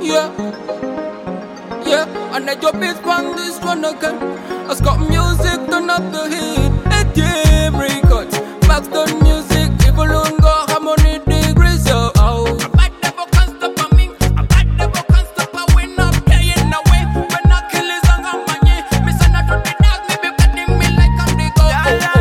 Yeah, yeah, and I drop it on this one again. I got music, turn up the heat. ATM records, Backstone music, evil go harmony degrees. Yo, oh. A bad devil can't stop me. A bad devil can't stop me. When I'm playing away, when I kill his anger, man, me send out to the dog, me be cutting me like I'm the go.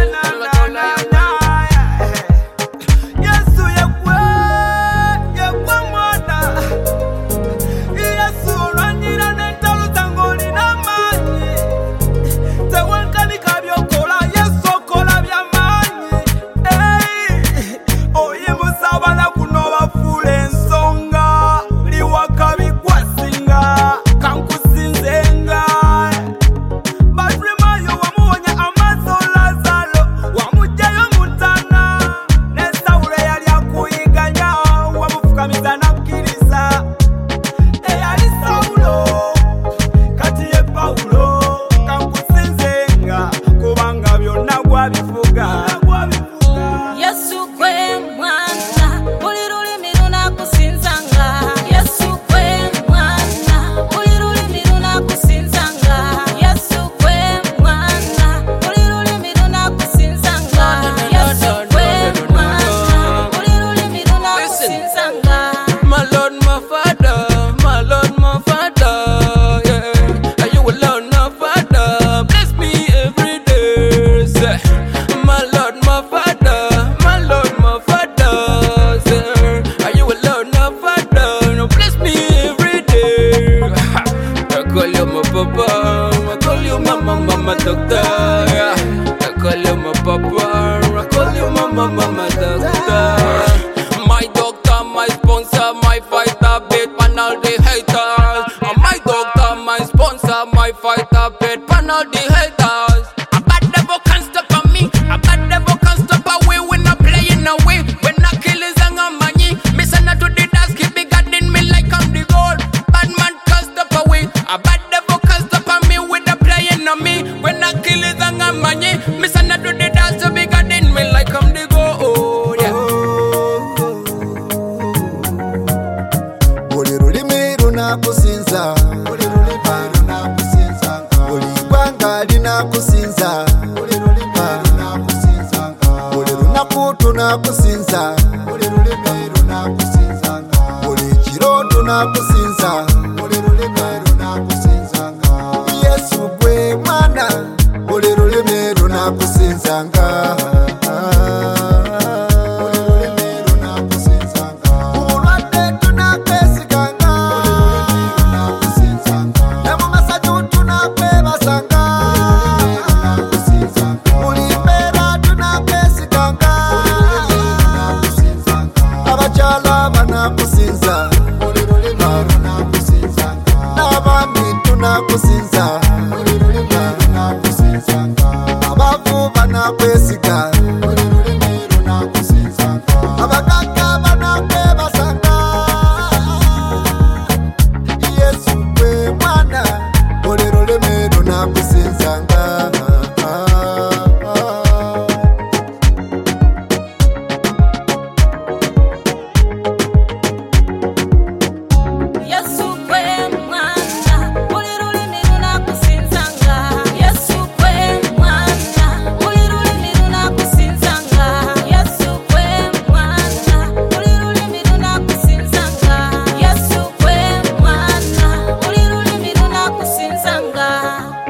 Mama doctor, yeah. I call you my papa, I call you mama doctor. My doctor, my sponsor, my fighter, beat pan all the haters. My doctor, my sponsor, my fighter, beat pan all the haters. A bad devil can't stop me, a bad devil can't stop away when I'm playing away. When I kill his anger, money, me send her to the dance, keep me guarding me like I'm the gold. Bad man can't stop away, a bad devil can't stop me with the playing on me. When I kill it, I'm a money. Me send her to the dance to be guarding me like I'm the gold. Yeah. Oliruli miru na kusinza, oliruli miru na kusinza, olibanga lina kusinza, oliruli miru na kusinza, oliruna kutu na kusinza, oliruli miru na kusinza, olichirotu na kusinza, oliruli miru na kusinza. Yesu gwe mwana, oliruli miru na kusinza. Kusinza, abavu bana kwesiga, abakaka bana kwebasanga. Yesu gwe mwana, oliruli miru na kusinzanga. Sanga.